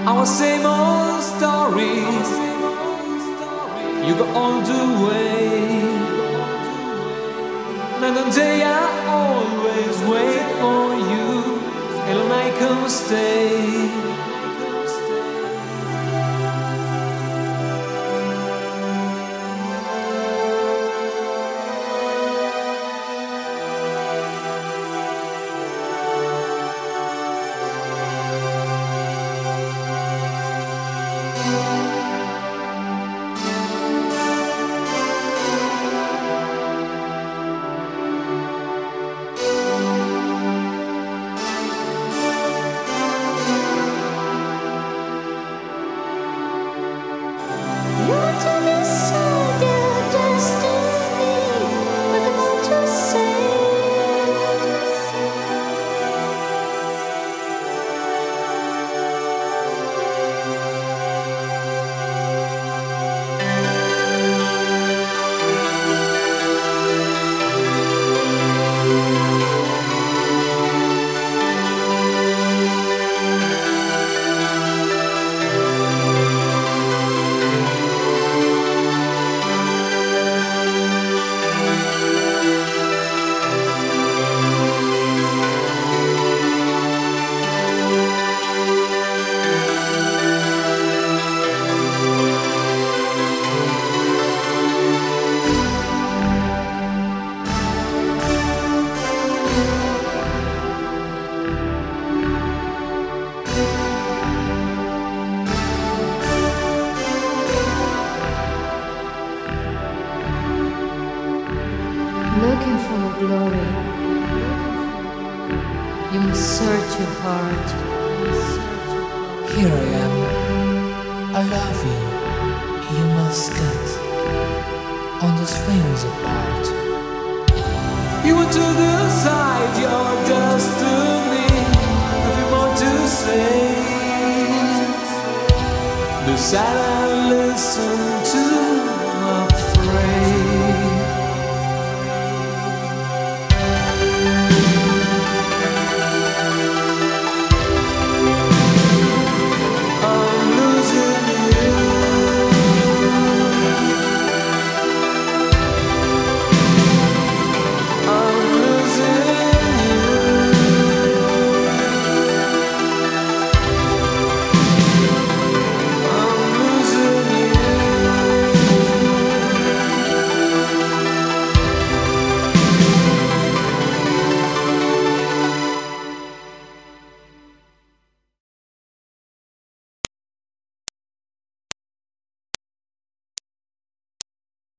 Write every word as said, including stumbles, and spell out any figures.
Our same old stories. You go all the way. Night and day I always wait for you, and I can stay. Looking for glory, you must search your heart. Here I am. I love you. You must get on those things apart. You want to decide your destiny. Nothing more to say. Decide and listen to